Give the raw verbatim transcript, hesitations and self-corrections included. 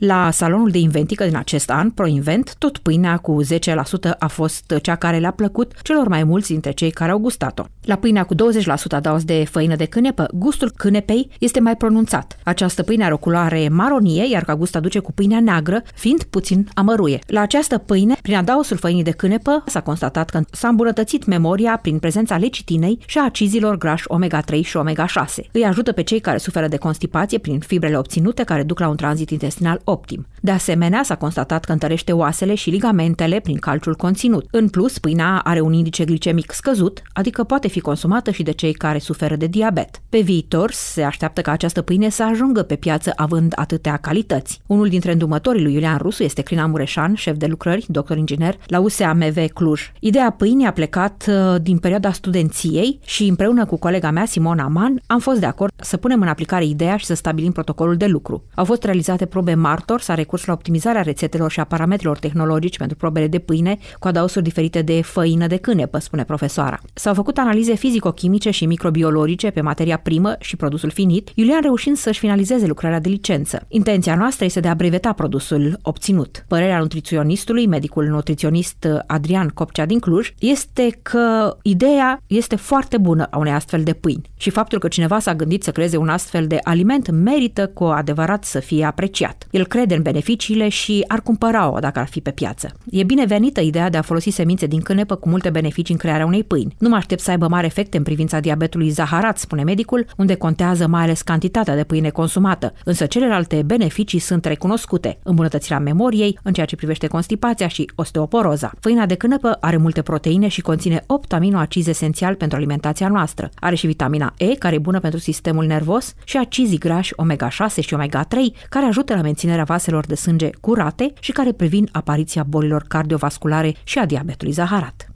La salonul de inventică din acest an, ProInvent, tot pâinea cu zece la sută a fost cea care le-a plăcut celor mai mulți dintre cei care au gustat-o. La pâinea cu douăzeci la sută adaos de făină de cânepă, gustul cânepei este mai pronunțat. Această pâine are o culoare maronie, iar ca gust aduce cu pâinea neagră, fiind puțin amăruie. La această pâine, prin adaosul făinii de cânepă, s-a constatat că s-a îmbunătățit memoria prin prezența lecitinei și a acizilor grași omega trei și omega șase. Îi ajută pe cei care suferă de constipație prin fibrele obținute care duc la un tranzit intestinal optim. De asemenea, s-a constatat că întărește oasele și ligamentele prin calciul conținut. În plus, pâinea are un indice glicemic scăzut, adică poate fi consumată și de cei care suferă de diabet. Pe viitor, se așteaptă ca această pâine să ajungă pe piață având atâtea calități. Unul dintre îndrumătorii lui Iulian Rusu este Crina Mureșan, șef de lucrări, doctor inginer la U S A M V Cluj. Ideea pâinii a plecat uh, din perioada studenției și împreună cu colega mea, Simona Man, am fost de acord să punem în aplicare ideea și să stabilim protocolul de lucru. Au fost realizate probe martor, s-a recurs la optimizarea rețetelor și a parametrilor tehnologici pentru probele de pâine cu adaosuri diferite de făină de cânepă, spune profesoara. S-au făcut analize fizico-chimice și microbiologice pe materia primă și produsul finit, Iulian reușind să-și finalizeze lucrarea de licență. Intenția noastră este de a breveta produsul obținut. Părerea nutriționistului, medicul nutriționist Adrian Copcea din Cluj, este că ideea este foarte bună a unei astfel de pâini și faptul că cineva s-a gândit să creeze un astfel de aliment merită cu adevărat să fie apreciat. El crede în beneficiile și ar cumpăra-o dacă ar fi pe piață. E binevenită ideea de a folosi semințe din cânepă cu multe beneficii în crearea unei pâini. Nu mă aștept să aibă mari efecte în privința diabetului zaharat, spune medicul, unde contează mai ales cantitatea de pâine consumată, însă celelalte beneficii sunt recunoscute: îmbunătățirea memoriei, în ceea ce privește constipația și osteoporoza. Făina de cânepă are multe proteine și conține opt aminoacizi esențiali pentru alimentația noastră. Are și vitamina E, care e bună pentru sistemul nervos, și acizii grași omega șase și omega trei, care ajută la menținerea vaselor de sânge curate și care previn apariția bolilor cardiovasculare și a diabetului zaharat.